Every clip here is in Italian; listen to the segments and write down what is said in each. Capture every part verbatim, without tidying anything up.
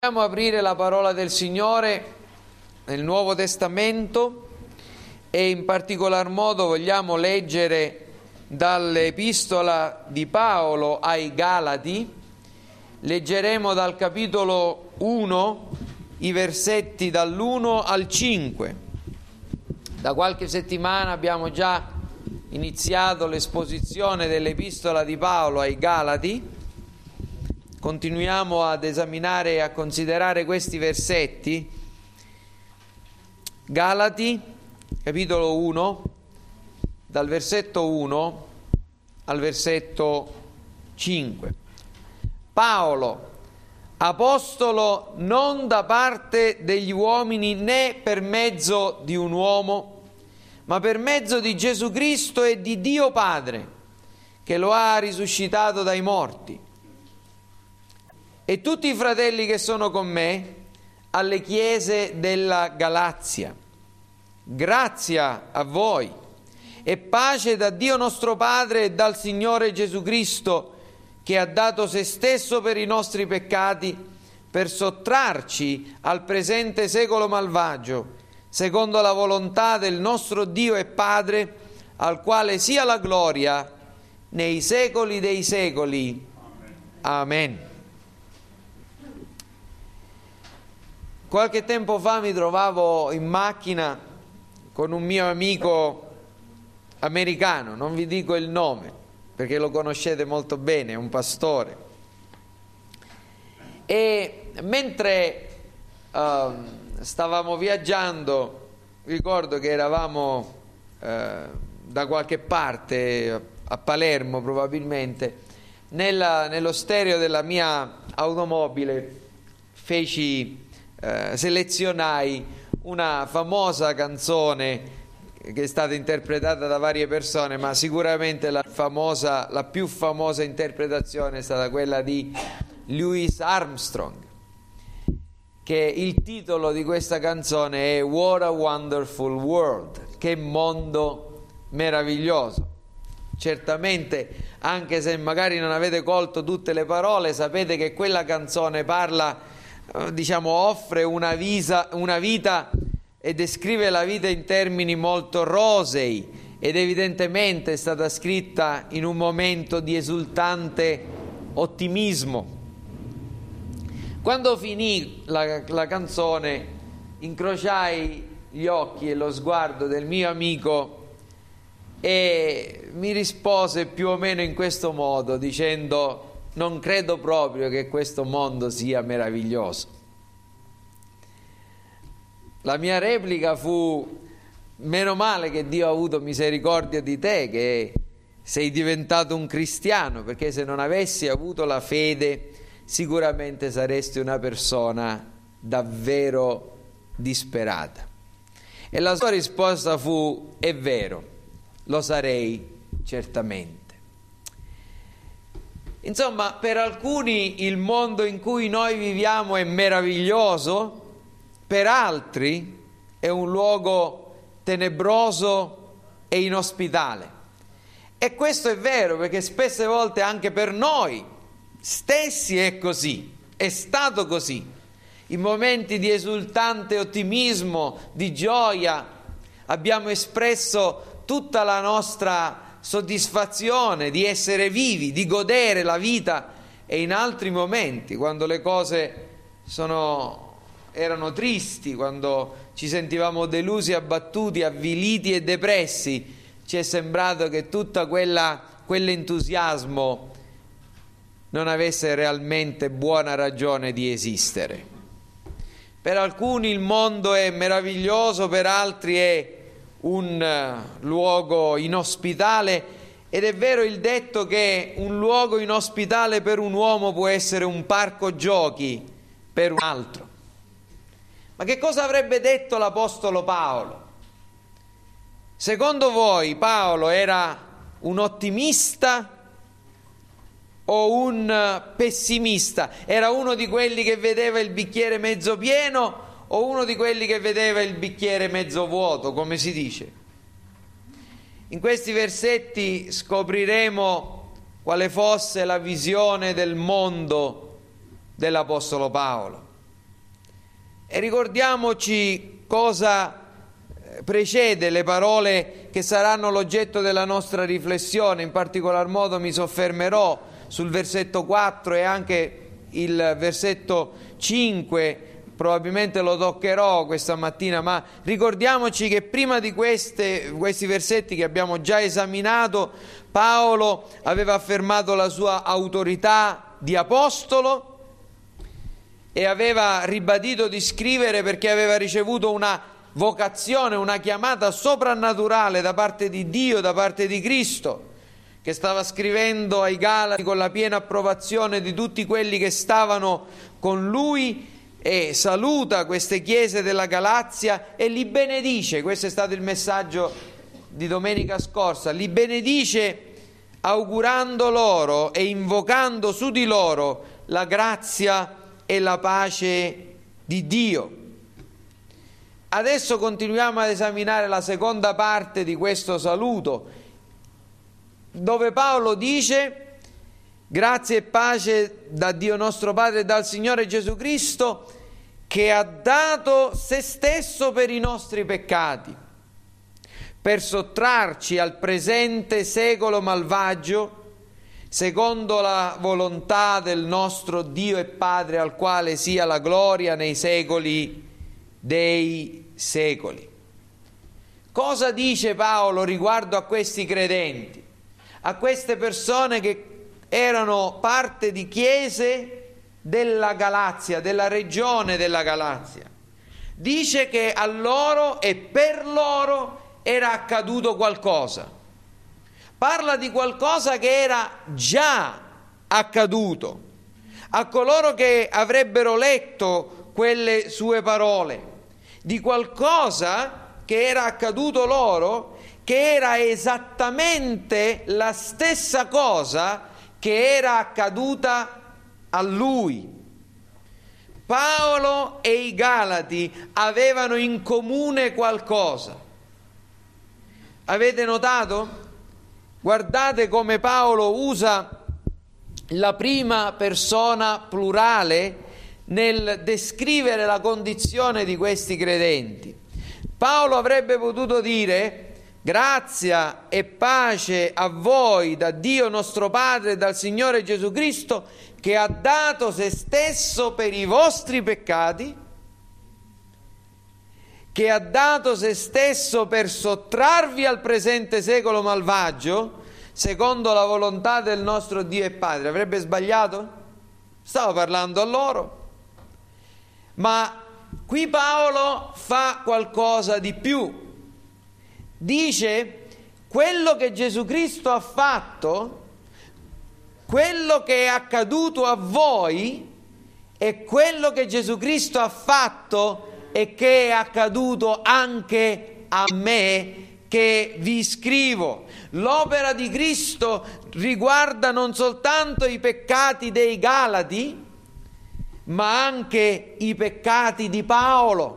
Vogliamo aprire la parola del Signore nel Nuovo Testamento e in particolar modo vogliamo leggere dall'Epistola di Paolo ai Galati. Leggeremo dal capitolo uno i versetti dall'uno al cinque. Da qualche settimana abbiamo già iniziato l'esposizione dell'Epistola di Paolo ai Galati. Continuiamo ad esaminare e a considerare questi versetti. Galati, capitolo uno, dal versetto uno al versetto cinque. Paolo, apostolo non da parte degli uomini né per mezzo di un uomo, ma per mezzo di Gesù Cristo e di Dio Padre, che lo ha risuscitato dai morti, e tutti i fratelli che sono con me alle chiese della Galazia. Grazia a voi e pace da Dio nostro Padre e dal Signore Gesù Cristo, che ha dato se stesso per i nostri peccati, per sottrarci al presente secolo malvagio, secondo la volontà del nostro Dio e Padre, al quale sia la gloria nei secoli dei secoli. Amen. Qualche tempo fa mi trovavo in macchina con un mio amico americano, non vi dico il nome perché lo conoscete molto bene, è un pastore. E mentre uh, stavamo viaggiando, ricordo che eravamo uh, da qualche parte, a Palermo probabilmente, nella, nello stereo della mia automobile feci... Uh, selezionai una famosa canzone che è stata interpretata da varie persone, ma sicuramente la famosa, la più famosa interpretazione è stata quella di Louis Armstrong, che il titolo di questa canzone è What a Wonderful World, che mondo meraviglioso. Certamente, anche se magari non avete colto tutte le parole, sapete che quella canzone parla, diciamo, offre una, visa, una vita e descrive la vita in termini molto rosei, ed evidentemente è stata scritta in un momento di esultante ottimismo. Quando finì la, la canzone, incrociai gli occhi e lo sguardo del mio amico e mi rispose più o meno in questo modo, dicendo: non credo proprio che questo mondo sia meraviglioso. La mia replica fu: meno male che Dio ha avuto misericordia di te, che sei diventato un cristiano, perché se non avessi avuto la fede sicuramente saresti una persona davvero disperata. E la sua risposta fu: è vero, lo sarei certamente. Insomma, per alcuni il mondo in cui noi viviamo è meraviglioso, per altri è un luogo tenebroso e inospitale. E questo è vero, perché spesse volte anche per noi stessi è così, è stato così. In momenti di esultante ottimismo, di gioia, abbiamo espresso tutta la nostra soddisfazione di essere vivi, di godere la vita, e in altri momenti, quando le cose sono, erano tristi, quando ci sentivamo delusi, abbattuti, avviliti e depressi, ci è sembrato che tutta quella quell'entusiasmo non avesse realmente buona ragione di esistere. Per alcuni il mondo è meraviglioso, per altri è un luogo inospitale, ed è vero il detto che un luogo inospitale per un uomo può essere un parco giochi per un altro. Ma che cosa avrebbe detto l'apostolo Paolo? Secondo voi Paolo era un ottimista o un pessimista? Era uno di quelli che vedeva il bicchiere mezzo pieno o uno di quelli che vedeva il bicchiere mezzo vuoto, come si dice? In questi versetti scopriremo quale fosse la visione del mondo dell'apostolo Paolo. E ricordiamoci cosa precede le parole che saranno l'oggetto della nostra riflessione. In particolar modo mi soffermerò sul versetto quattro e anche il versetto cinque, probabilmente lo toccherò questa mattina, ma ricordiamoci che prima di queste, questi versetti che abbiamo già esaminato, Paolo aveva affermato la sua autorità di apostolo e aveva ribadito di scrivere perché aveva ricevuto una vocazione, una chiamata soprannaturale da parte di Dio, da parte di Cristo, che stava scrivendo ai Galati con la piena approvazione di tutti quelli che stavano con lui, e saluta queste chiese della Galazia e li benedice. Questo è stato il messaggio di domenica scorsa. Li benedice augurando loro e invocando su di loro la grazia e la pace di Dio. Adesso continuiamo ad esaminare la seconda parte di questo saluto, dove Paolo dice: grazie e pace da Dio nostro Padre e dal Signore Gesù Cristo, che ha dato se stesso per i nostri peccati, per sottrarci al presente secolo malvagio, secondo la volontà del nostro Dio e Padre, al quale sia la gloria nei secoli dei secoli. Cosa dice Paolo riguardo a questi credenti, a queste persone che erano parte di chiese della Galazia, della regione della Galazia? Dice che a loro e per loro era accaduto qualcosa. Parla di qualcosa che era già accaduto a coloro che avrebbero letto quelle sue parole, di qualcosa che era accaduto loro, che era esattamente la stessa cosa che era accaduta a lui. Paolo e i Galati avevano in comune qualcosa. Avete notato? Guardate come Paolo usa la prima persona plurale nel descrivere la condizione di questi credenti. Paolo avrebbe potuto dire: grazia e pace a voi da Dio nostro Padre e dal Signore Gesù Cristo, che ha dato se stesso per i vostri peccati, che ha dato se stesso per sottrarvi al presente secolo malvagio, secondo la volontà del nostro Dio e Padre. Avrebbe sbagliato? Stava parlando a loro. Ma qui Paolo fa qualcosa di più. Dice: quello che Gesù Cristo ha fatto, quello che è accaduto a voi, è quello che Gesù Cristo ha fatto e che è accaduto anche a me, che vi scrivo. L'opera di Cristo riguarda non soltanto i peccati dei Galati, ma anche i peccati di Paolo.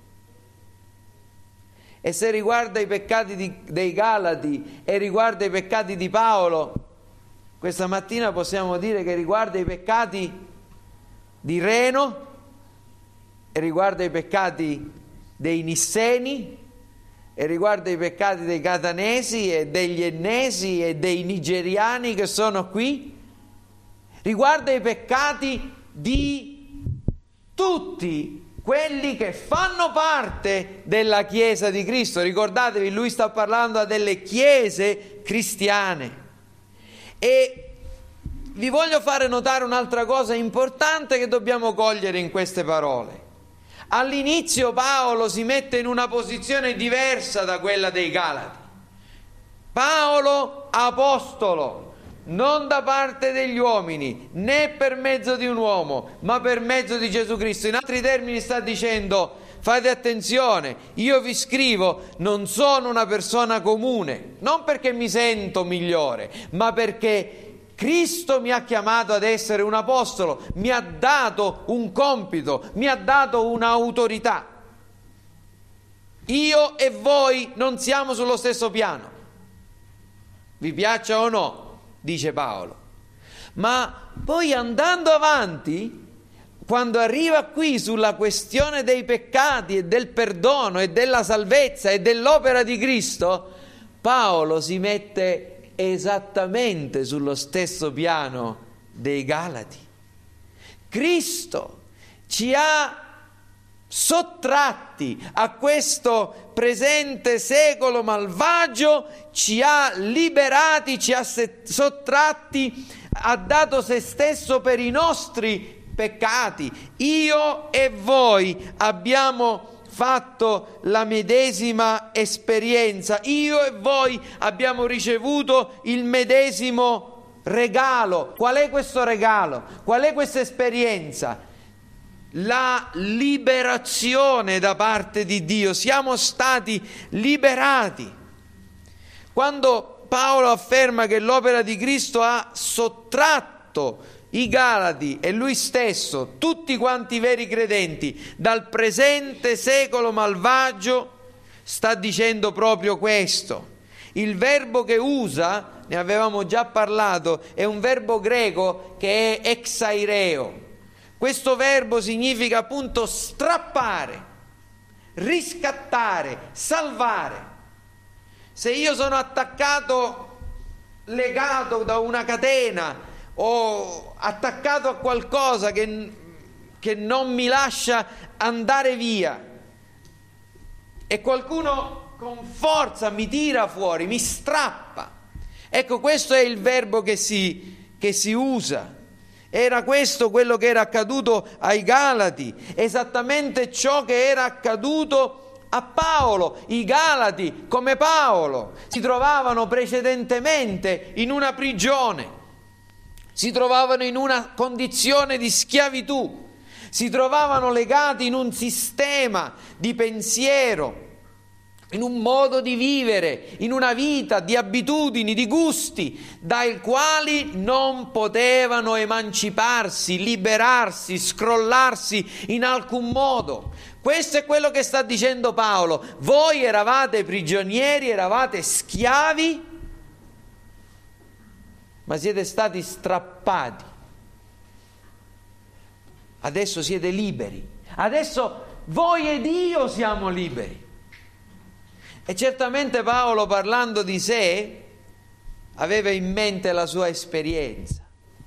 E se riguarda i peccati di, dei Galati e riguarda i peccati di Paolo, questa mattina possiamo dire che riguarda i peccati di Reno, e riguarda i peccati dei Nisseni, e riguarda i peccati dei Catanesi e degli Ennesi e dei Nigeriani che sono qui, riguarda i peccati di tutti quelli che fanno parte della Chiesa di Cristo. Ricordatevi, lui sta parlando a delle chiese cristiane. E vi voglio fare notare un'altra cosa importante che dobbiamo cogliere in queste parole. All'inizio Paolo si mette in una posizione diversa da quella dei Galati. Paolo, apostolo, non da parte degli uomini, né per mezzo di un uomo, ma per mezzo di Gesù Cristo. In altri termini sta dicendo: fate attenzione, io vi scrivo, non sono una persona comune, non perché mi sento migliore, ma perché Cristo mi ha chiamato ad essere un apostolo, mi ha dato un compito, mi ha dato un'autorità. Io e voi non siamo sullo stesso piano, vi piaccia o no, dice Paolo. Ma poi andando avanti, quando arriva qui sulla questione dei peccati e del perdono e della salvezza e dell'opera di Cristo, Paolo si mette esattamente sullo stesso piano dei Galati. Cristo ci ha sottratti a questo presente secolo malvagio, ci ha liberati, ci ha sottratti, ha dato se stesso per i nostri peccati. Io e voi abbiamo fatto la medesima esperienza, io e voi abbiamo ricevuto il medesimo regalo. Qual è questo regalo? Qual è questa esperienza? La liberazione da parte di Dio. Siamo stati liberati. Quando Paolo afferma che l'opera di Cristo ha sottratto i Galati e lui stesso, tutti quanti i veri credenti, dal presente secolo malvagio, sta dicendo proprio questo. Il verbo che usa, ne avevamo già parlato, è un verbo greco che è exaireo. Questo verbo significa appunto strappare, riscattare, salvare. Se io sono attaccato, legato da una catena, o attaccato a qualcosa che, che non mi lascia andare via, e qualcuno con forza mi tira fuori, mi strappa, ecco, questo è il verbo che si, che si usa. Era questo quello che era accaduto ai Galati, esattamente ciò che era accaduto a Paolo. I Galati, come Paolo, si trovavano precedentemente in una prigione, si trovavano in una condizione di schiavitù, si trovavano legati in un sistema di pensiero, in un modo di vivere, in una vita di abitudini, di gusti, dai quali non potevano emanciparsi, liberarsi, scrollarsi in alcun modo. Questo è quello che sta dicendo Paolo. Voi eravate prigionieri, eravate schiavi, ma siete stati strappati. Adesso siete liberi. Adesso voi ed io siamo liberi. E certamente Paolo, parlando di sé, aveva in mente la sua esperienza.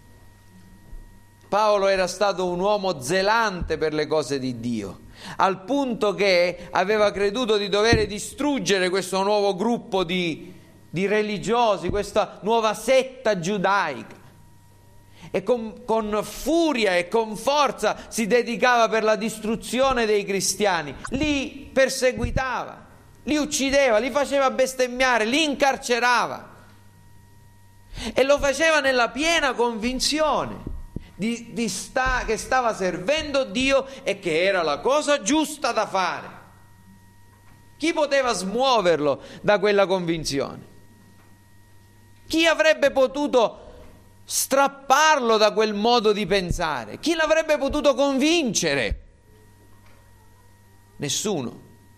Paolo era stato un uomo zelante per le cose di Dio, al punto che aveva creduto di dover distruggere questo nuovo gruppo di di religiosi, questa nuova setta giudaica, e con, con furia e con forza si dedicava per la distruzione dei cristiani, li perseguitava, li uccideva, li faceva bestemmiare, li incarcerava, e lo faceva nella piena convinzione di, di sta, che stava servendo Dio e che era la cosa giusta da fare. Chi poteva smuoverlo da quella convinzione? Chi avrebbe potuto strapparlo da quel modo di pensare? Chi l'avrebbe potuto convincere? Nessuno.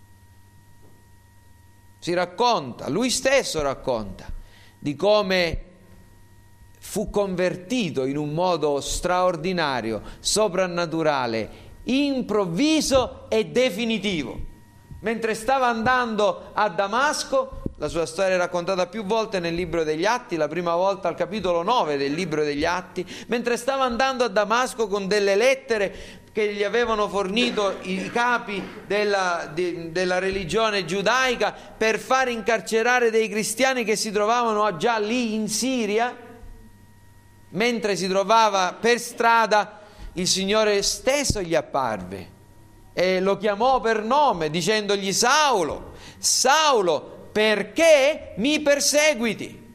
Si racconta, lui stesso racconta, di come fu convertito in un modo straordinario, soprannaturale, improvviso e definitivo. Mentre stava andando a Damasco, la sua storia è raccontata più volte nel libro degli Atti, la prima volta al capitolo nove del libro degli Atti, mentre stava andando a Damasco con delle lettere che gli avevano fornito i capi della, di, della religione giudaica per far incarcerare dei cristiani che si trovavano già lì in Siria, mentre si trovava per strada, il Signore stesso gli apparve e lo chiamò per nome dicendogli: Saulo, Saulo, perché mi perseguiti?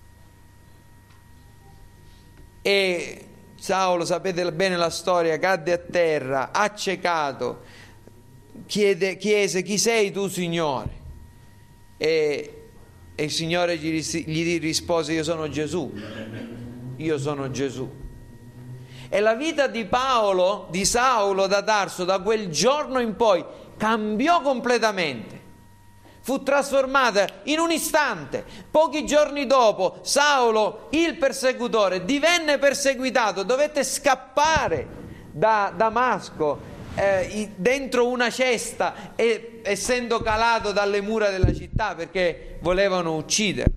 E Saulo, sapete bene la storia, cadde a terra, accecato, chiede, chiese: chi sei tu, Signore? E, e il Signore gli, gli rispose: io sono Gesù, io sono Gesù. E la vita di Paolo, di Saulo da Tarso, da quel giorno in poi cambiò completamente. Fu trasformata in un istante. Pochi giorni dopo, Saulo, il persecutore, divenne perseguitato, dovette scappare da Damasco eh, dentro una cesta, e, essendo calato dalle mura della città perché volevano ucciderlo.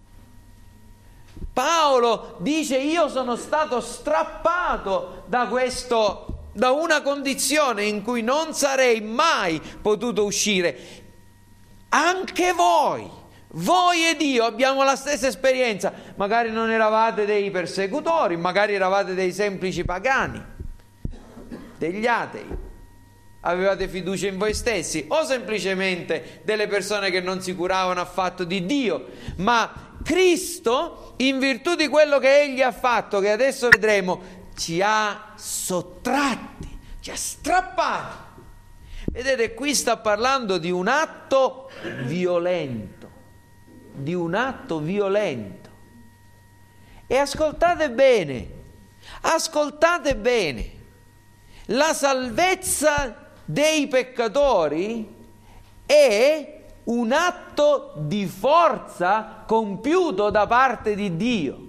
Paolo dice: io sono stato strappato da questo, da una condizione in cui non sarei mai potuto uscire. Anche voi, voi ed io abbiamo la stessa esperienza. Magari non eravate dei persecutori, magari eravate dei semplici pagani, degli atei, avevate fiducia in voi stessi, o semplicemente delle persone che non si curavano affatto di Dio. Ma Cristo, in virtù di quello che Egli ha fatto, che adesso vedremo, ci ha sottratti, ci ha strappati. Vedete, qui sta parlando di un atto violento, di un atto violento. E ascoltate bene, ascoltate bene, la salvezza dei peccatori è un atto di forza compiuto da parte di Dio.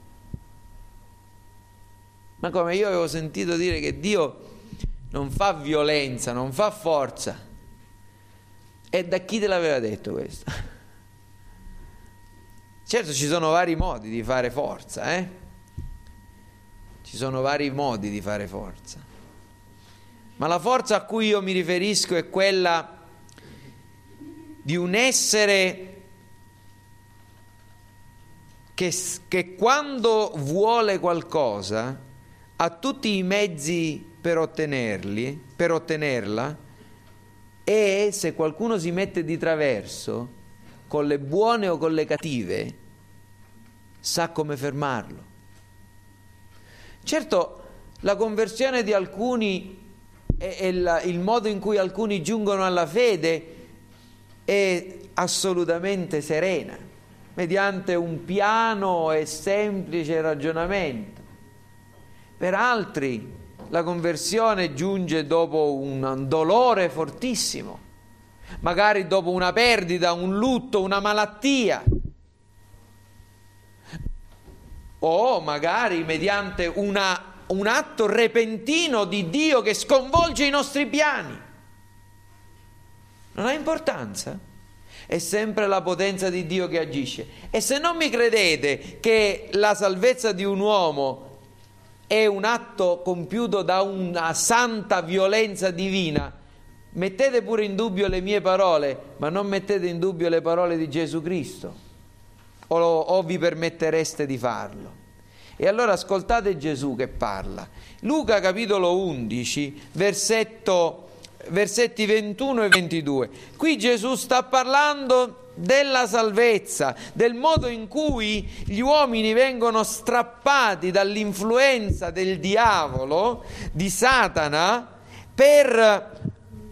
Ma come? Io avevo sentito dire che Dio non fa violenza, non fa forza. E da chi te l'aveva detto questo? Certo, ci sono vari modi di fare forza, eh? Ci sono vari modi di fare forza. Ma la forza a cui io mi riferisco è quella di un essere che, che quando vuole qualcosa ha tutti i mezzi per ottenerli, per ottenerla, e se qualcuno si mette di traverso, con le buone o con le cattive, sa come fermarlo. Certo, la conversione di alcuni e, e la, il modo in cui alcuni giungono alla fede è assolutamente serena, mediante un piano e semplice ragionamento. Per altri la conversione giunge dopo un dolore fortissimo, magari dopo una perdita, un lutto, una malattia, o magari mediante una, un atto repentino di Dio che sconvolge i nostri piani. Non ha importanza, è sempre la potenza di Dio che agisce. E se non mi credete che la salvezza di un uomo è un atto compiuto da una santa violenza divina, mettete pure in dubbio le mie parole, ma non mettete in dubbio le parole di Gesù Cristo, o, o vi permettereste di farlo. E allora ascoltate Gesù che parla. Luca capitolo undici, versetto, versetti ventuno e ventidue. Qui Gesù sta parlando della salvezza, del modo in cui gli uomini vengono strappati dall'influenza del diavolo, di Satana, per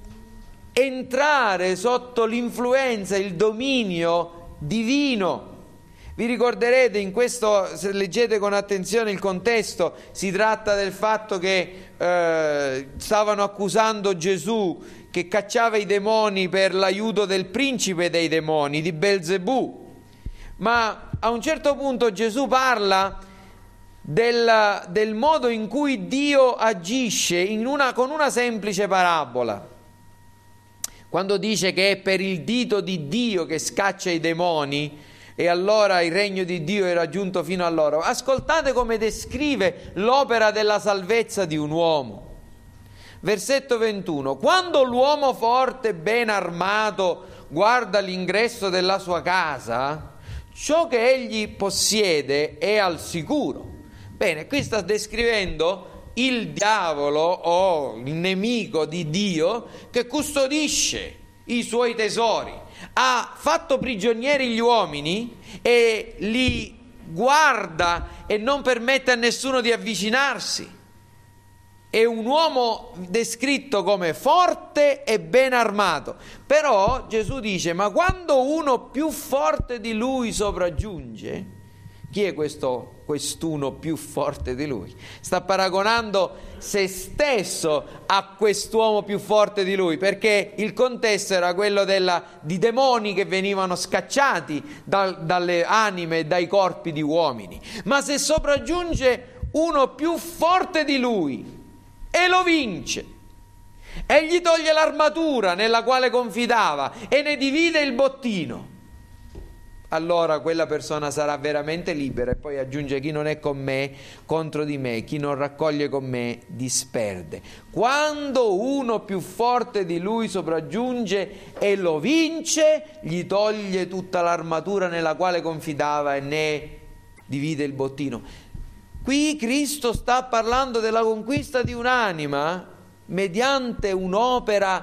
entrare sotto l'influenza, il dominio divino. Vi ricorderete, in questo, se leggete con attenzione il contesto, si tratta del fatto che eh, stavano accusando Gesù che cacciava i demoni per l'aiuto del principe dei demoni, di Belzebù. Ma a un certo punto Gesù parla del, del modo in cui Dio agisce in una, con una semplice parabola. Quando dice che è per il dito di Dio che scaccia i demoni, e allora il regno di Dio è raggiunto fino a loro. Ascoltate come descrive l'opera della salvezza di un uomo. Versetto ventuno: quando l'uomo forte e ben armato guarda l'ingresso della sua casa, ciò che egli possiede è al sicuro. Bene, qui sta descrivendo il diavolo o il nemico di Dio che custodisce i suoi tesori. Ha fatto prigionieri gli uomini e li guarda e non permette a nessuno di avvicinarsi. È un uomo descritto come forte e ben armato. Però Gesù dice: ma quando uno più forte di lui sopraggiunge, chi è questo quest'uno più forte di lui? Sta paragonando se stesso a quest'uomo più forte di lui, perché il contesto era quello della, di demoni che venivano scacciati da, dalle anime e dai corpi di uomini. Ma se sopraggiunge uno più forte di lui, e lo vince, e gli toglie l'armatura nella quale confidava e ne divide il bottino, allora quella persona sarà veramente libera. E poi aggiunge: chi non è con me contro di me, chi non raccoglie con me disperde. Quando uno più forte di lui sopraggiunge e lo vince, gli toglie tutta l'armatura nella quale confidava e ne divide il bottino. Qui Cristo sta parlando della conquista di un'anima mediante un'opera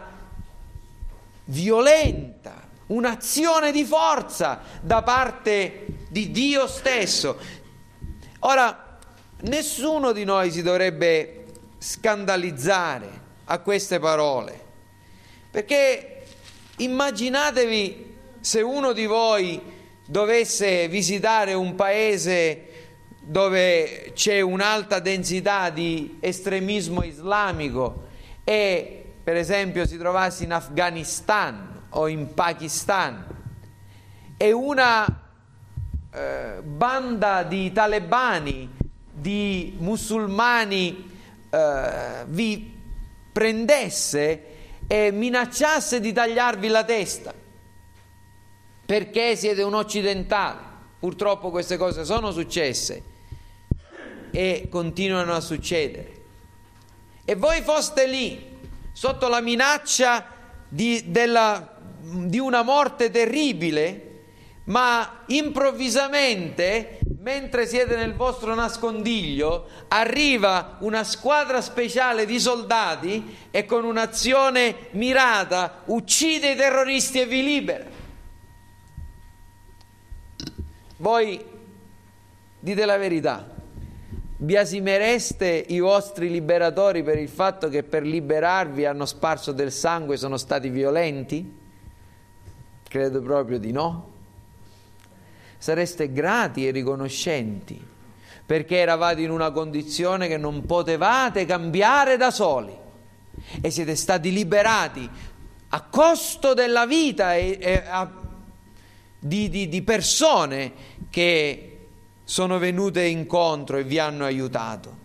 violenta, un'azione di forza da parte di Dio stesso. Ora, nessuno di noi si dovrebbe scandalizzare a queste parole, perché immaginatevi se uno di voi dovesse visitare un paese dove c'è un'alta densità di estremismo islamico e per esempio si trovasse in Afghanistan o in Pakistan e una eh, banda di talebani, di musulmani eh, vi prendesse e minacciasse di tagliarvi la testa perché siete un occidentale. Purtroppo queste cose sono successe e continuano a succedere, e voi foste lì sotto la minaccia di, della di una morte terribile, ma improvvisamente, mentre siete nel vostro nascondiglio, arriva una squadra speciale di soldati e con un'azione mirata uccide i terroristi e vi libera. Voi dite la verità, biasimereste i vostri liberatori per il fatto che per liberarvi hanno sparso del sangue e sono stati violenti? Credo proprio di no. Sareste grati e riconoscenti perché eravate in una condizione che non potevate cambiare da soli e siete stati liberati a costo della vita e, e a, di, di, di persone che sono venute incontro e vi hanno aiutato.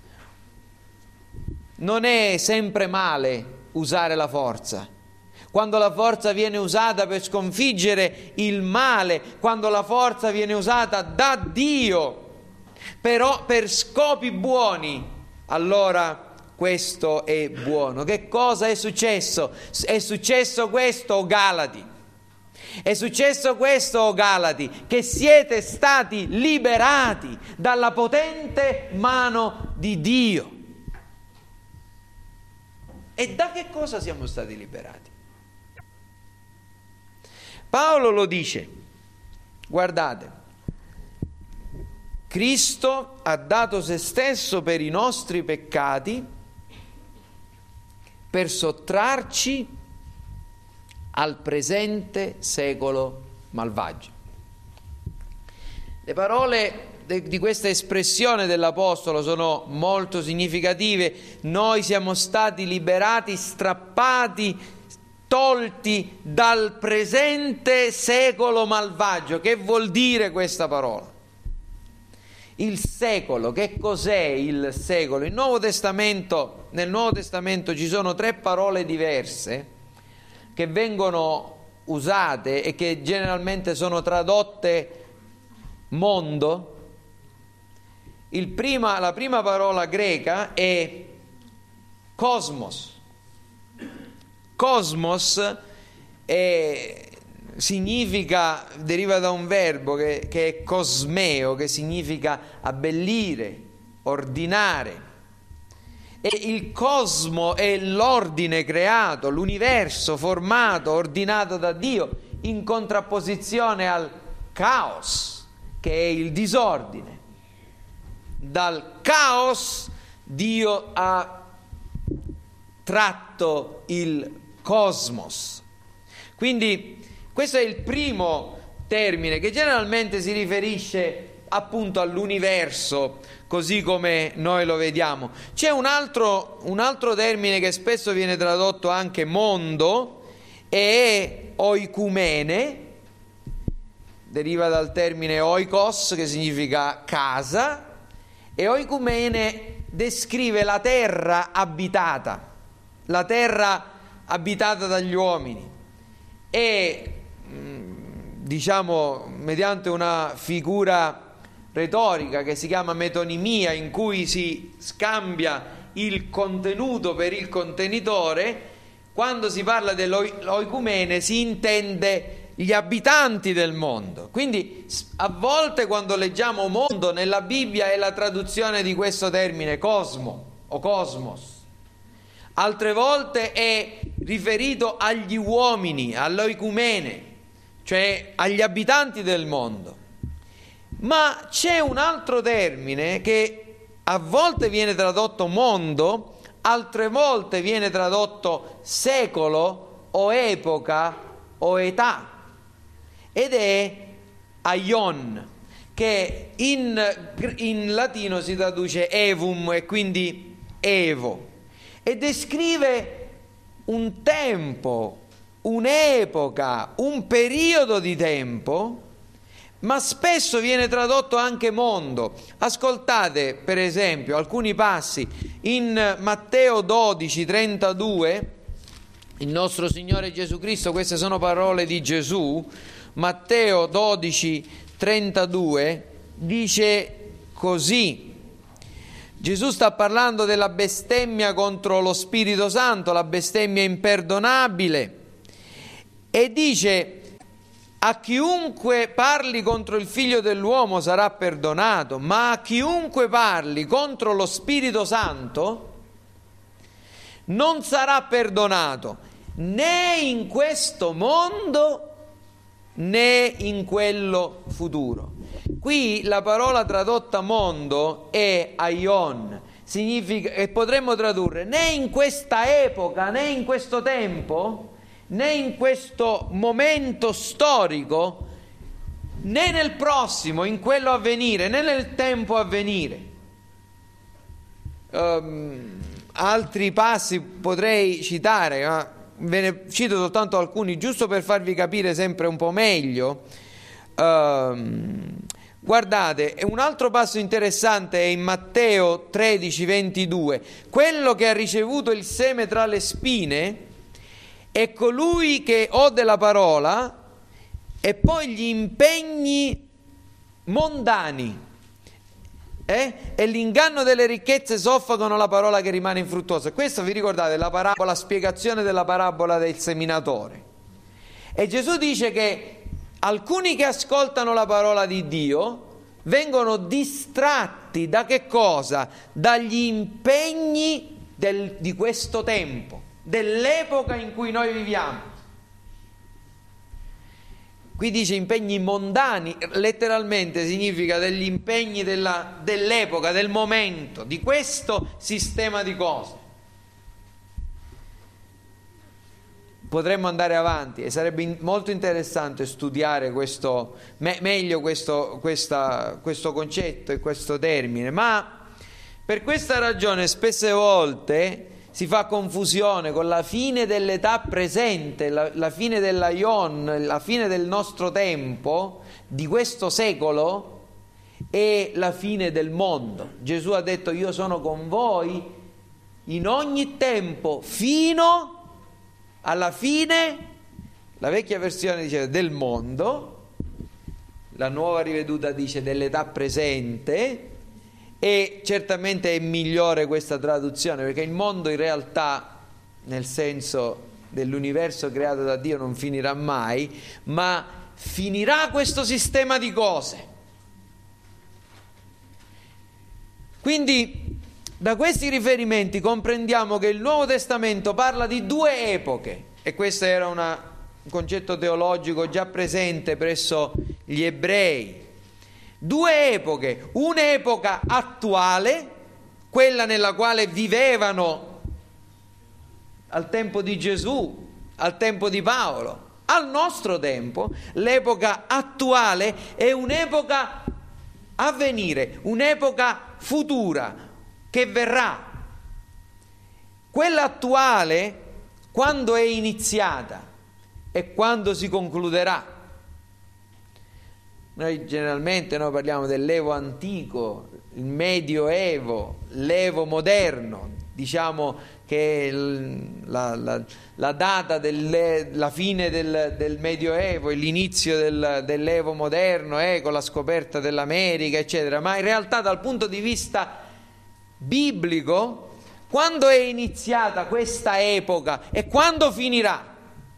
Non è sempre male usare la forza. Quando la forza viene usata per sconfiggere il male, quando la forza viene usata da Dio, però per scopi buoni, allora questo è buono. Che cosa è successo? È successo questo, o Galati. È successo questo, o Galati, che siete stati liberati dalla potente mano di Dio. E da che cosa siamo stati liberati? Paolo lo dice, guardate, Cristo ha dato se stesso per i nostri peccati per sottrarci al presente secolo malvagio. Le parole di questa espressione dell'Apostolo sono molto significative. Noi siamo stati liberati, strappati, tolti dal presente secolo malvagio. Che vuol dire questa parola? Il secolo, che cos'è il secolo? Il Nuovo Testamento, nel Nuovo Testamento ci sono tre parole diverse che vengono usate e che generalmente sono tradotte mondo. Il prima, la prima parola greca è cosmos. Cosmos è, significa, deriva da un verbo che, che è cosmeo, che significa abbellire, ordinare. E il cosmo è l'ordine creato, l'universo formato, ordinato da Dio, in contrapposizione al caos, che è il disordine. Dal caos Dio ha tratto il cosmos. Quindi questo è il primo termine che generalmente si riferisce appunto all'universo, così come noi lo vediamo. C'è un altro, un altro termine che spesso viene tradotto anche mondo, e è oikumene, deriva dal termine oikos, che significa casa, e oikumene descrive la terra abitata, la terra abitata dagli uomini, e diciamo mediante una figura retorica che si chiama metonimia, in cui si scambia il contenuto per il contenitore, quando si parla dell'oikumene si intende gli abitanti del mondo. Quindi a volte quando leggiamo mondo nella Bibbia è la traduzione di questo termine cosmo o cosmos, altre volte è riferito agli uomini, all'oikumene, cioè agli abitanti del mondo. Ma c'è un altro termine che a volte viene tradotto mondo, altre volte viene tradotto secolo o epoca o età, ed è aion, che in, in latino si traduce evum e quindi evo, e descrive un tempo, un'epoca, un periodo di tempo, ma spesso viene tradotto anche mondo. Ascoltate per esempio alcuni passi in Matteo dodici trentadue. Il nostro Signore Gesù Cristo, queste sono parole di Gesù, Matteo dodici trentadue dice così. Gesù sta parlando della bestemmia contro lo Spirito Santo, la bestemmia imperdonabile, e dice: a chiunque parli contro il Figlio dell'uomo sarà perdonato, ma a chiunque parli contro lo Spirito Santo non sarà perdonato, né in questo mondo né in quello futuro. Qui la parola tradotta mondo è aion, significa, e potremmo tradurre né in questa epoca, né in questo tempo, né in questo momento storico, né nel prossimo, in quello a venire, né nel tempo a venire. Um, altri passi potrei citare, ma ve ne cito soltanto alcuni giusto per farvi capire sempre un po' meglio. Um, guardate, un altro passo interessante è in Matteo tredici ventidue: quello che ha ricevuto il seme tra le spine è colui che ode la parola e poi gli impegni mondani eh? e l'inganno delle ricchezze soffocano la parola che rimane infruttuosa. Questo, vi ricordate, la parabola, la spiegazione della parabola del seminatore. E Gesù dice che alcuni che ascoltano la parola di Dio vengono distratti da che cosa? Dagli impegni del, di questo tempo, dell'epoca in cui noi viviamo. Qui dice impegni mondani, letteralmente significa degli impegni della, dell'epoca, del momento, di questo sistema di cose. Potremmo andare avanti e sarebbe in, molto interessante studiare questo, me, meglio questo, questa, questo concetto e questo termine, ma per questa ragione spesse volte si fa confusione con la fine dell'età presente, la, la fine dell'aion, la fine del nostro tempo, di questo secolo, e la fine del mondo. Gesù ha detto: io sono con voi in ogni tempo fino alla fine. La vecchia versione dice del mondo, la nuova riveduta dice dell'età presente. E certamente è migliore questa traduzione, perché il mondo in realtà, nel senso dell'universo creato da Dio, non finirà mai, ma finirà questo sistema di cose. Quindi da questi riferimenti comprendiamo che il Nuovo Testamento parla di due epoche, e questo era una, un concetto teologico già presente presso gli ebrei. Due epoche: un'epoca attuale, quella nella quale vivevano al tempo di Gesù, al tempo di Paolo, al nostro tempo. L'epoca attuale è un'epoca a venire, un'epoca futura che verrà. Quella attuale, quando è iniziata e quando si concluderà. Noi generalmente noi parliamo dell'Evo antico, il Medioevo, l'Evo moderno, diciamo che la, la, la data della fine del, del Medioevo e l'inizio del, dell'Evo moderno è con la scoperta dell'America, eccetera, ma in realtà dal punto di vista biblico, quando è iniziata questa epoca e quando finirà?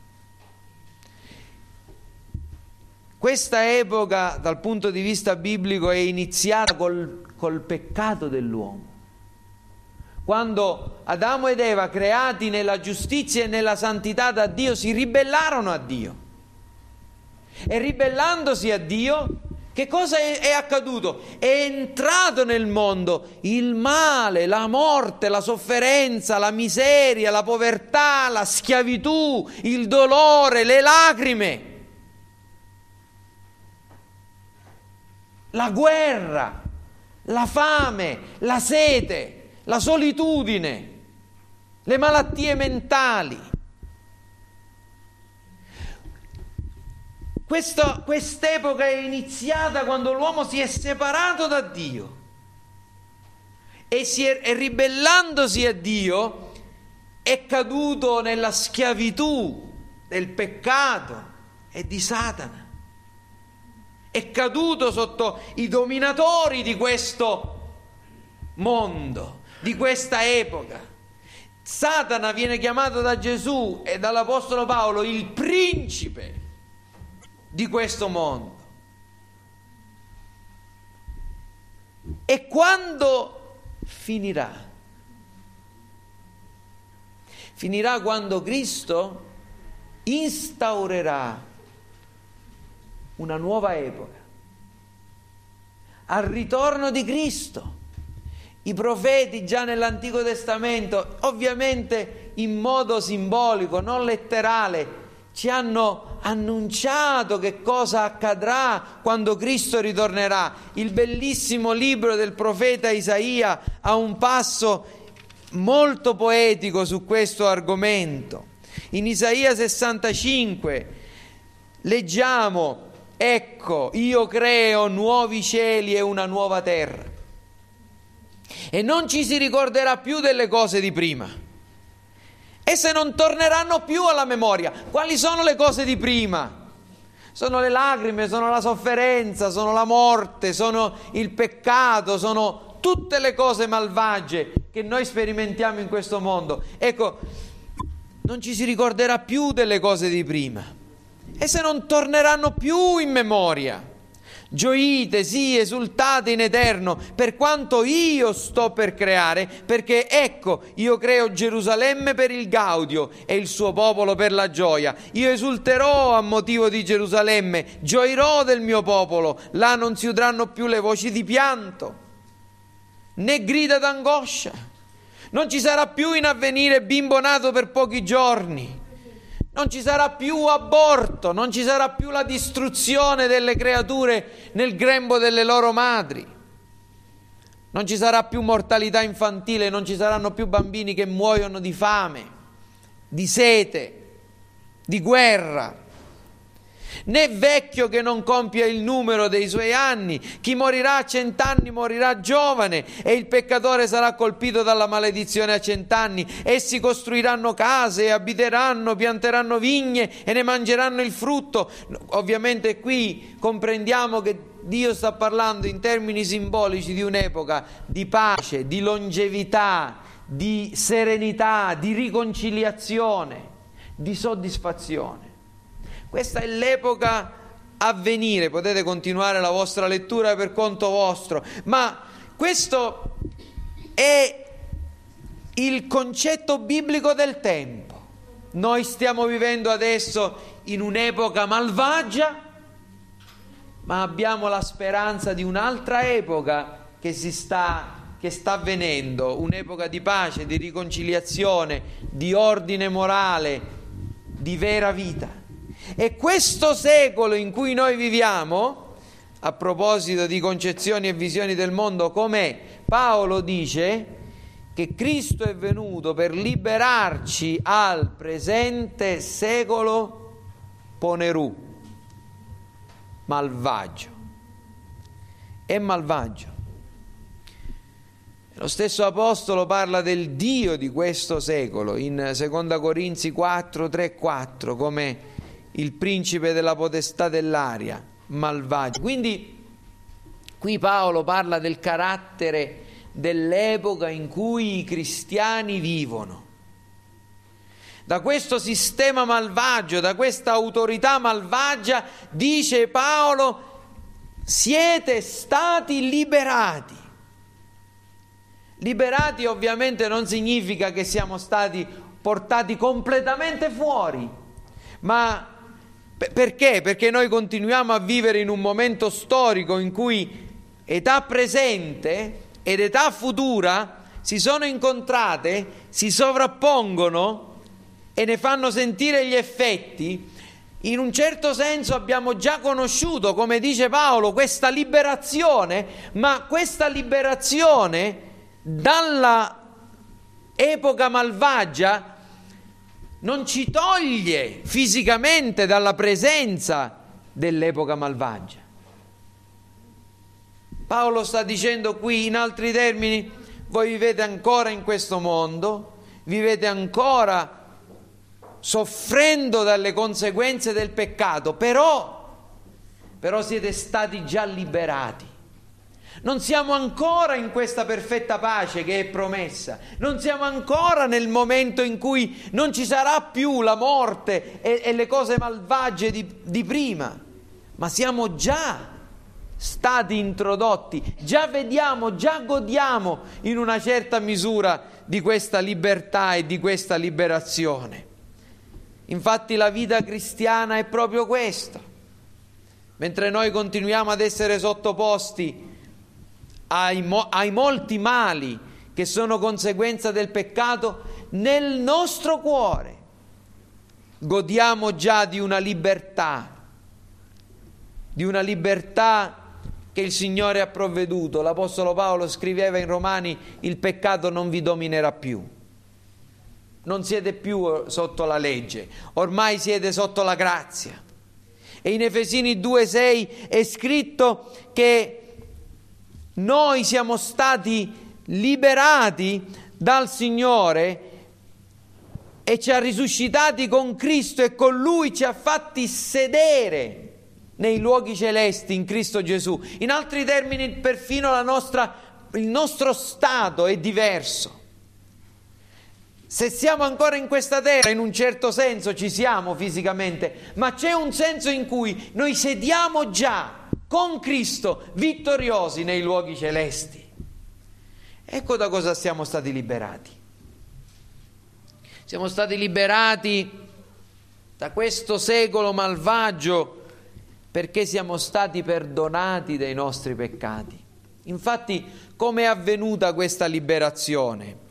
Questa epoca dal punto di vista biblico è iniziata col, col peccato dell'uomo. Quando Adamo ed Eva, creati nella giustizia e nella santità da Dio, si ribellarono a Dio. E ribellandosi a Dio, che cosa è, è accaduto? È entrato nel mondo il male, la morte, la sofferenza, la miseria, la povertà, la schiavitù, il dolore, le lacrime, la guerra, la fame, la sete, la solitudine, le malattie mentali. Questa, quest'epoca è iniziata quando l'uomo si è separato da Dio e, si è, e ribellandosi a Dio è caduto nella schiavitù del peccato e di Satana. È caduto sotto i dominatori di questo mondo, di questa epoca. Satana viene chiamato da Gesù e dall'Apostolo Paolo il principe di questo mondo. E quando finirà? Finirà quando Cristo instaurerà una nuova epoca. Al ritorno di Cristo, i profeti già nell'Antico Testamento, ovviamente in modo simbolico, non letterale, ci hanno annunciato che cosa accadrà quando Cristo ritornerà. Il bellissimo libro del profeta Isaia ha un passo molto poetico su questo argomento. In Isaia sessantacinque leggiamo: ecco, io creo nuovi cieli e una nuova terra, e non ci si ricorderà più delle cose di prima. Esse non torneranno più alla memoria. Quali sono le cose di prima? Sono le lacrime, sono la sofferenza, sono la morte, sono il peccato, sono tutte le cose malvagie che noi sperimentiamo in questo mondo. Ecco, non ci si ricorderà più delle cose di prima. Esse non torneranno più in memoria. Gioite, sì, esultate in eterno per quanto io sto per creare, perché ecco, io creo Gerusalemme per il gaudio e il suo popolo per la gioia. Io esulterò a motivo di Gerusalemme, gioirò del mio popolo, là non si udranno più le voci di pianto, né grida d'angoscia. Non ci sarà più in avvenire bimbo nato per pochi giorni. Non ci sarà più aborto, non ci sarà più la distruzione delle creature nel grembo delle loro madri. Non ci sarà più mortalità infantile, non ci saranno più bambini che muoiono di fame, di sete, di guerra. Né vecchio che non compia il numero dei suoi anni. Chi morirà a cent'anni morirà giovane, e il peccatore sarà colpito dalla maledizione a cent'anni. Essi costruiranno case e abiteranno, pianteranno vigne e ne mangeranno il frutto. Ovviamente qui comprendiamo che Dio sta parlando in termini simbolici di un'epoca di pace, di longevità, di serenità, di riconciliazione, di soddisfazione. Questa è l'epoca a venire. Potete continuare la vostra lettura per conto vostro, ma questo è il concetto biblico del tempo. Noi stiamo vivendo adesso in un'epoca malvagia, ma abbiamo la speranza di un'altra epoca che si sta, che sta avvenendo, un'epoca di pace, di riconciliazione, di ordine morale, di vera vita. E questo secolo in cui noi viviamo, a proposito di concezioni e visioni del mondo, com'è? Paolo dice che Cristo è venuto per liberarci al presente secolo ponerù, malvagio. è malvagio. Lo stesso apostolo parla del Dio di questo secolo in seconda Corinzi quattro, tre, quattro come il principe della potestà dell'aria, malvagio. Quindi qui Paolo parla del carattere dell'epoca in cui i cristiani vivono. Da questo sistema malvagio, da questa autorità malvagia, dice Paolo, siete stati liberati. Liberati ovviamente non significa che siamo stati portati completamente fuori, ma perché? Perché noi continuiamo a vivere in un momento storico in cui età presente ed età futura si sono incontrate, si sovrappongono e ne fanno sentire gli effetti. In un certo senso abbiamo già conosciuto, come dice Paolo, questa liberazione, ma questa liberazione dalla epoca malvagia non ci toglie fisicamente dalla presenza dell'epoca malvagia. Paolo sta dicendo qui, in altri termini, voi vivete ancora in questo mondo, vivete ancora soffrendo dalle conseguenze del peccato, però, però siete stati già liberati. Non siamo ancora in questa perfetta pace che è promessa, non siamo ancora nel momento in cui non ci sarà più la morte e, e le cose malvagie di, di prima, ma siamo già stati introdotti, già vediamo, già godiamo in una certa misura di questa libertà e di questa liberazione. Infatti la vita cristiana è proprio questo. Mentre noi continuiamo ad essere sottoposti ai, mo- ai molti mali che sono conseguenza del peccato, nel nostro cuore godiamo già di una libertà, di una libertà che il Signore ha provveduto. L'Apostolo Paolo scriveva in Romani: il peccato non vi dominerà più. Non siete più sotto la legge, ormai siete sotto la grazia. E in Efesini due sei è scritto che noi siamo stati liberati dal Signore e ci ha risuscitati con Cristo e con Lui ci ha fatti sedere nei luoghi celesti in Cristo Gesù. In altri termini, perfino la nostra, il nostro stato è diverso. Se siamo ancora in questa terra, in un certo senso ci siamo fisicamente, ma c'è un senso in cui noi sediamo già con Cristo vittoriosi nei luoghi celesti. Ecco da cosa siamo stati liberati. Siamo stati liberati da questo secolo malvagio perché siamo stati perdonati dei nostri peccati. Infatti, come è avvenuta questa liberazione?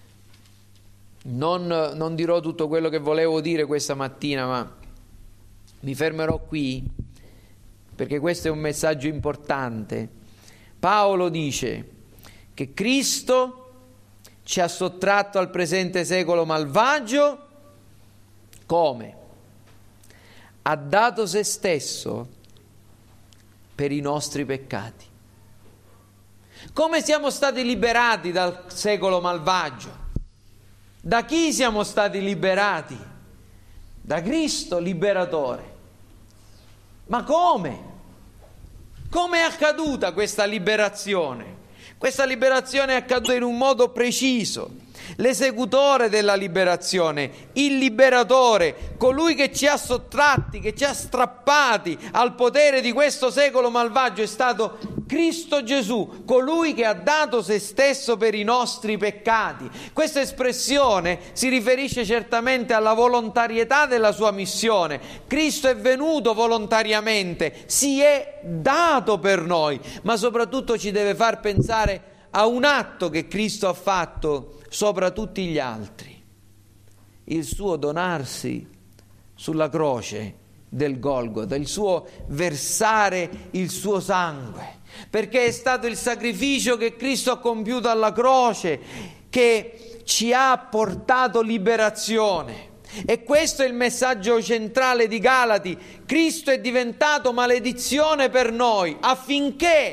Non, non dirò tutto quello che volevo dire questa mattina, ma mi fermerò qui perché questo è un messaggio importante. Paolo dice che Cristo ci ha sottratto al presente secolo malvagio come? Ha dato se stesso per i nostri peccati. Come siamo stati liberati dal secolo malvagio? Da chi siamo stati liberati? Da Cristo liberatore. Ma come? Come è accaduta questa liberazione? Questa liberazione è accaduta in un modo preciso. L'esecutore della liberazione, il liberatore, colui che ci ha sottratti, che ci ha strappati al potere di questo secolo malvagio è stato Cristo Gesù, colui che ha dato se stesso per i nostri peccati. Questa espressione si riferisce certamente alla volontarietà della sua missione. Cristo è venuto volontariamente, si è dato per noi, ma soprattutto ci deve far pensare a un atto che Cristo ha fatto sopra tutti gli altri, il suo donarsi sulla croce del Golgota, il suo versare il suo sangue, perché è stato il sacrificio che Cristo ha compiuto alla croce che ci ha portato liberazione. E questo è il messaggio centrale di Galati: Cristo è diventato maledizione per noi affinché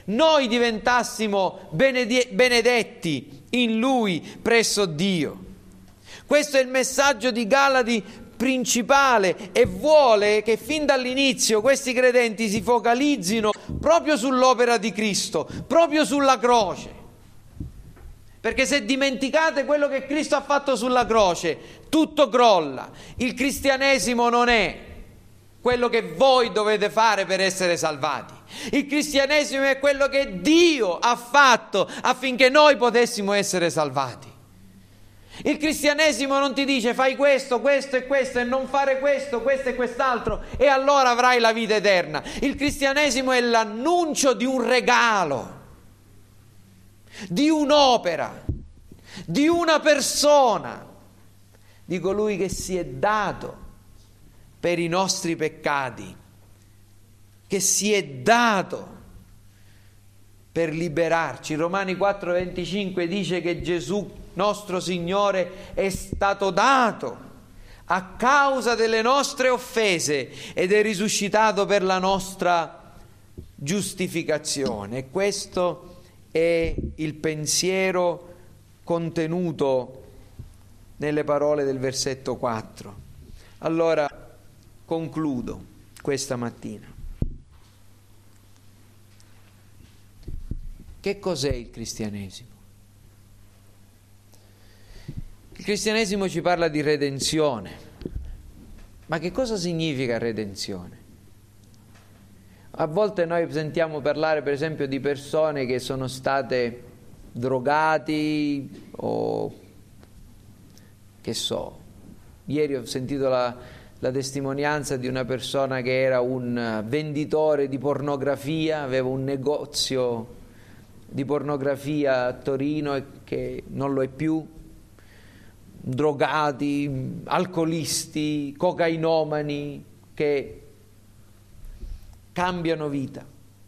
noi diventassimo benedi- benedetti in Lui presso Dio. Questo è il messaggio di Galati principale, e vuole che fin dall'inizio questi credenti si focalizzino proprio sull'opera di Cristo, proprio sulla croce. Perché se dimenticate quello che Cristo ha fatto sulla croce, tutto crolla. Il cristianesimo non è quello che voi dovete fare per essere salvati. Il cristianesimo è quello che Dio ha fatto affinché noi potessimo essere salvati. Il cristianesimo non ti dice fai questo, questo e questo e non fare questo, questo e quest'altro e allora avrai la vita eterna. Il cristianesimo è l'annuncio di un regalo, di un'opera, di una persona, di colui che si è dato per i nostri peccati, che si è dato per liberarci. Romani quattro venticinque dice che Gesù nostro Signore è stato dato a causa delle nostre offese ed è risuscitato per la nostra giustificazione. E questo è il pensiero contenuto nelle parole del versetto quattro. Allora concludo questa mattina. Che cos'è il cristianesimo? Il cristianesimo ci parla di redenzione, ma che cosa significa redenzione? A volte noi sentiamo parlare per esempio di persone che sono state drogati o che so, ieri ho sentito la, la testimonianza di una persona che era un venditore di pornografia, aveva un negozio di pornografia a Torino e che non lo è più. Drogati, alcolisti, cocainomani che cambiano vita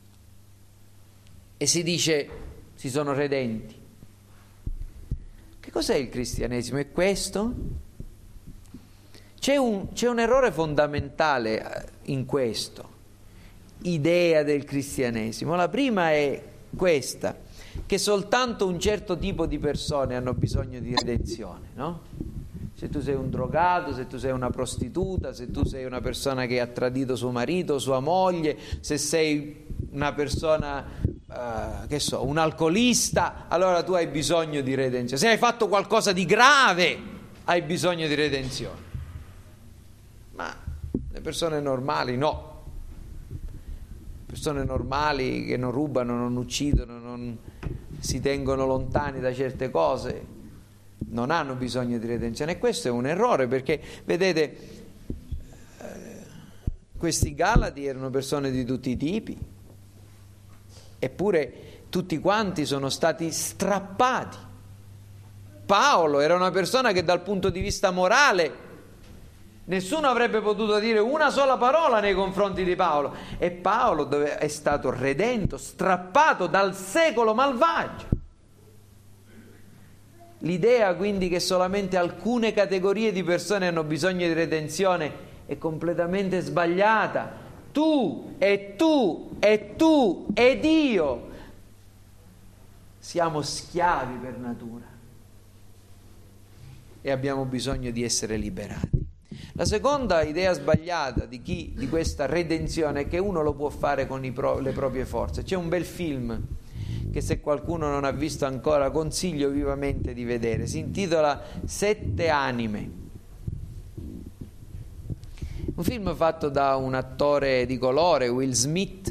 e si dice si sono redenti. Che cos'è il cristianesimo? È questo? C'è un, c'è un errore fondamentale in questo, idea del cristianesimo. La prima è questa, che soltanto un certo tipo di persone hanno bisogno di redenzione, no? Se tu sei un drogato, se tu sei una prostituta, se tu sei una persona che ha tradito suo marito, sua moglie, se sei una persona, uh, che so, un alcolista, allora tu hai bisogno di redenzione. Se hai fatto qualcosa di grave, hai bisogno di redenzione. Ma le persone normali no. Persone normali che non rubano, non uccidono, non si tengono lontani da certe cose, non hanno bisogno di redenzione. E questo è un errore, perché vedete, eh, questi Galati erano persone di tutti i tipi, eppure tutti quanti sono stati strappati. Paolo era una persona che dal punto di vista morale nessuno avrebbe potuto dire una sola parola nei confronti di Paolo, e Paolo dove è stato redento, strappato dal secolo malvagio. L'idea quindi che solamente alcune categorie di persone hanno bisogno di redenzione è completamente sbagliata. Tu e tu e tu ed io siamo schiavi per natura e abbiamo bisogno di essere liberati. La seconda idea sbagliata di chi di questa redenzione è che uno lo può fare con i pro, le proprie forze. C'è un bel film che, se qualcuno non ha visto ancora, consiglio vivamente di vedere. Si intitola Sette anime. Un film fatto da un attore di colore, Will Smith,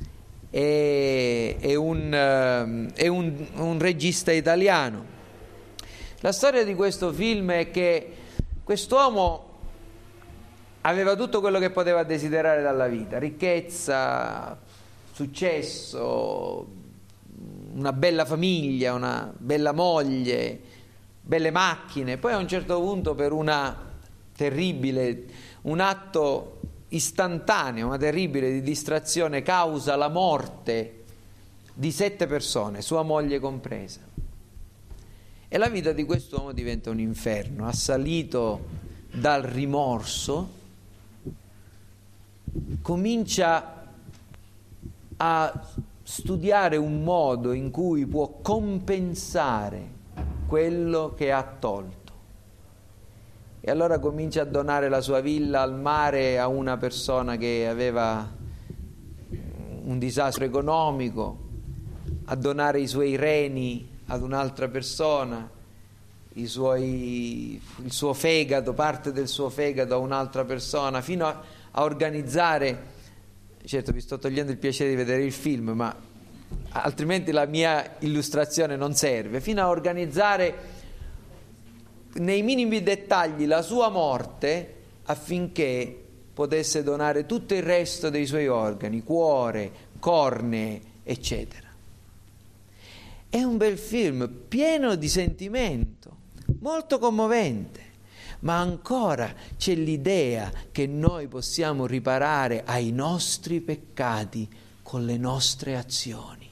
e, e, un, e un, un regista italiano. La storia di questo film è che quest'uomo aveva tutto quello che poteva desiderare dalla vita: ricchezza, successo, una bella famiglia, una bella moglie, belle macchine. Poi a un certo punto, per una terribile, un atto istantaneo, una terribile di distrazione, causa la morte di sette persone, sua moglie compresa. E la vita di quest'uomo diventa un inferno, assalito dal rimorso. Comincia a studiare un modo in cui può compensare quello che ha tolto. E allora comincia a donare la sua villa al mare a una persona che aveva un disastro economico, a donare i suoi reni ad un'altra persona, i suoi, il suo fegato, parte del suo fegato a un'altra persona, fino a, a organizzare, certo vi sto togliendo il piacere di vedere il film, ma altrimenti la mia illustrazione non serve, fino a organizzare nei minimi dettagli la sua morte affinché potesse donare tutto il resto dei suoi organi, cuore, cornee, eccetera. È un bel film pieno di sentimento, molto commovente, ma ancora c'è l'idea che noi possiamo riparare ai nostri peccati con le nostre azioni.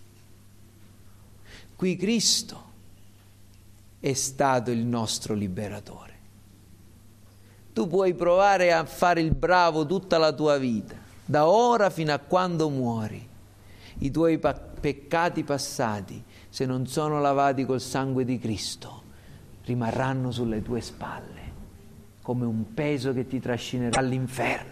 Qui Cristo è stato il nostro liberatore. Tu puoi provare a fare il bravo tutta la tua vita, da ora fino a quando muori. I tuoi pa- peccati passati, se non sono lavati col sangue di Cristo, rimarranno sulle tue spalle come un peso che ti trascinerà all'inferno.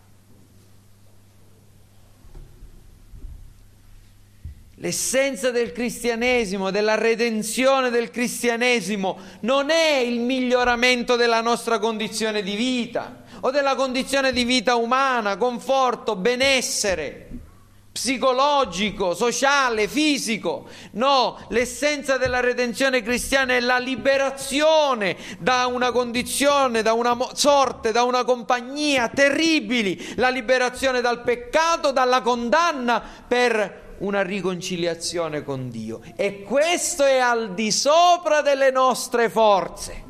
L'essenza del cristianesimo, della redenzione del cristianesimo, non è il miglioramento della nostra condizione di vita o della condizione di vita umana, conforto, benessere psicologico, sociale, fisico. No, l'essenza della redenzione cristiana è la liberazione da una condizione, da una sorte, da una compagnia terribili, la liberazione dal peccato, dalla condanna, per una riconciliazione con Dio. E questo è al di sopra delle nostre forze.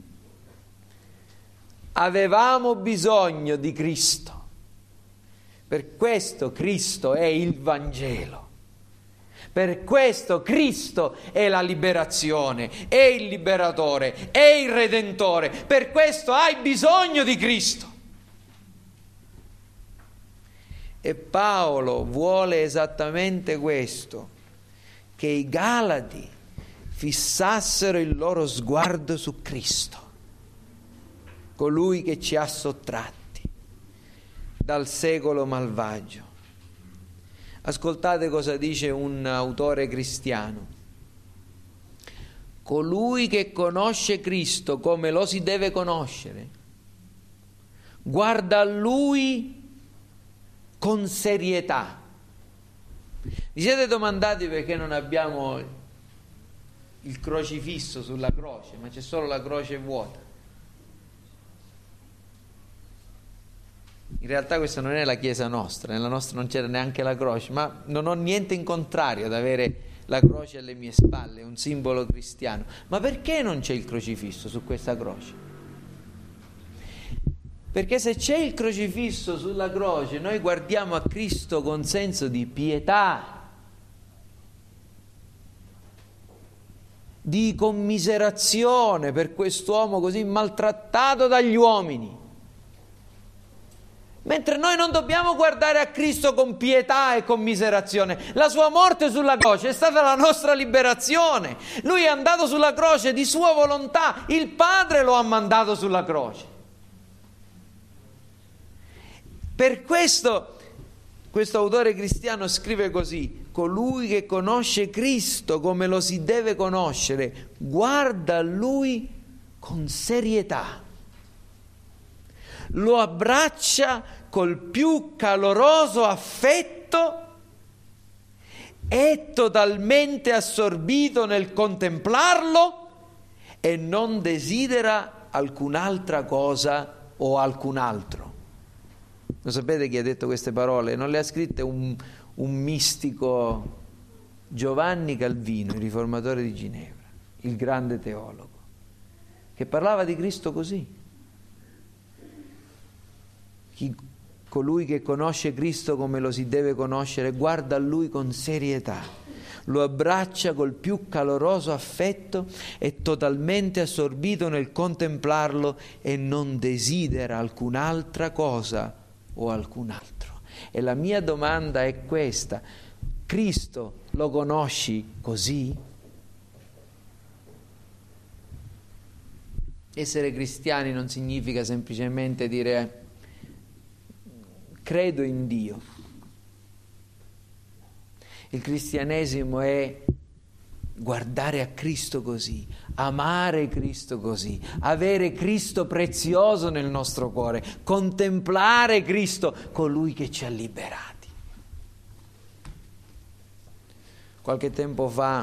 Avevamo bisogno di Cristo. Per questo Cristo è il Vangelo. Per questo Cristo è la liberazione, è il liberatore, è il redentore. Per questo hai bisogno di Cristo. E Paolo vuole esattamente questo, che i Galati fissassero il loro sguardo su Cristo, colui che ci ha sottratti dal secolo malvagio. Ascoltate cosa dice un autore cristiano: colui che conosce Cristo come lo si deve conoscere, guarda a Lui con serietà. Vi siete domandati perché non abbiamo il crocifisso sulla croce, ma c'è solo la croce vuota? In realtà questa non è la chiesa nostra, nella nostra non c'era neanche la croce, ma non ho niente in contrario ad avere la croce alle mie spalle, è un simbolo cristiano. Ma perché non c'è il crocifisso su questa croce? Perché se c'è il crocifisso sulla croce, noi guardiamo a Cristo con senso di pietà, di commiserazione per quest'uomo così maltrattato dagli uomini. Mentre noi non dobbiamo guardare a Cristo con pietà e commiserazione. La sua morte sulla croce è stata la nostra liberazione. Lui è andato sulla croce di sua volontà, il Padre lo ha mandato sulla croce. Per questo questo autore cristiano scrive così: colui che conosce Cristo come lo si deve conoscere, guarda a Lui con serietà, lo abbraccia col più caloroso affetto, è totalmente assorbito nel contemplarlo e non desidera alcun'altra cosa o alcun altro. Lo sapete chi ha detto queste parole? Non le ha scritte un, un mistico, Giovanni Calvino, il riformatore di Ginevra, il grande teologo, che parlava di Cristo così: chi, colui che conosce Cristo come lo si deve conoscere, guarda a Lui con serietà, lo abbraccia col più caloroso affetto, è totalmente assorbito nel contemplarlo e non desidera alcun'altra cosa o alcun altro. E la mia domanda è questa: Cristo lo conosci così? Essere cristiani non significa semplicemente dire credo in Dio. Il cristianesimo è guardare a Cristo così, amare Cristo così, avere Cristo prezioso nel nostro cuore, contemplare Cristo, colui che ci ha liberati. Qualche tempo fa,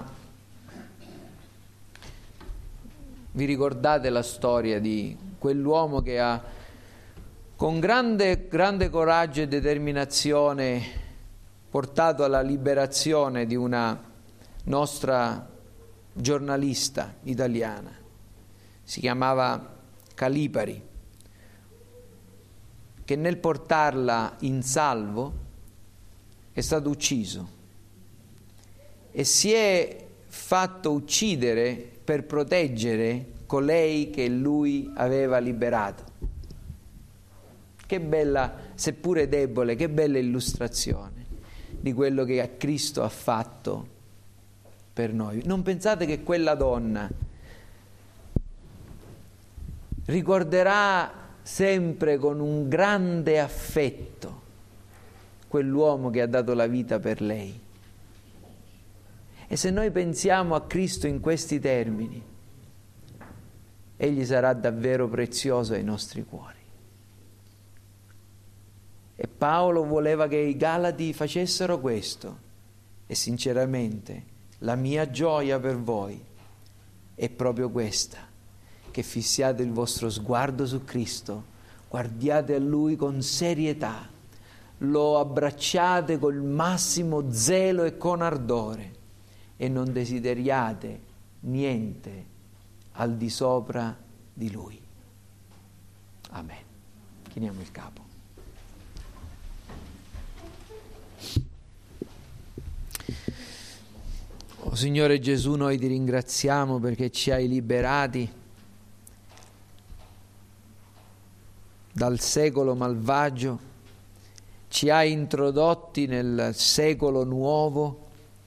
vi ricordate la storia di quell'uomo che ha, con grande, grande coraggio e determinazione, portato alla liberazione di una nostra giornalista italiana, si chiamava Calipari, che nel portarla in salvo è stato ucciso e si è fatto uccidere per proteggere colei che lui aveva liberato. Che bella, seppure debole, che bella illustrazione di quello che Cristo ha fatto per noi. Non pensate che quella donna ricorderà sempre con un grande affetto quell'uomo che ha dato la vita per lei? E se noi pensiamo a Cristo in questi termini, Egli sarà davvero prezioso ai nostri cuori. E Paolo voleva che i Galati facessero questo, e sinceramente la mia gioia per voi è proprio questa, che fissiate il vostro sguardo su Cristo, guardiate a Lui con serietà, lo abbracciate col massimo zelo e con ardore e non desideriate niente al di sopra di Lui. Amen. Chiniamo il capo. Oh, Signore Gesù, noi ti ringraziamo perché ci hai liberati dal secolo malvagio, ci hai introdotti nel secolo nuovo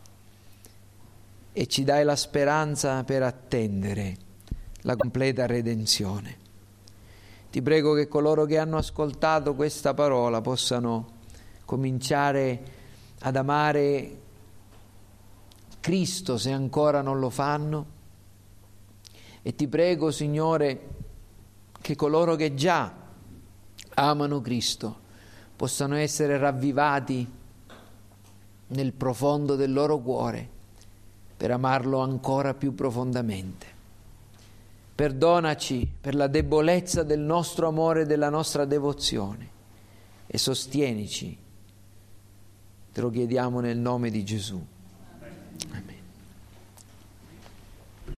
e ci dai la speranza per attendere la completa redenzione. Ti prego che coloro che hanno ascoltato questa parola possano cominciare ad amare Cristo se ancora non lo fanno, e ti prego, Signore, che coloro che già amano Cristo possano essere ravvivati nel profondo del loro cuore per amarlo ancora più profondamente. Perdonaci per la debolezza del nostro amore e della nostra devozione e sostienici. Te lo chiediamo nel nome di Gesù.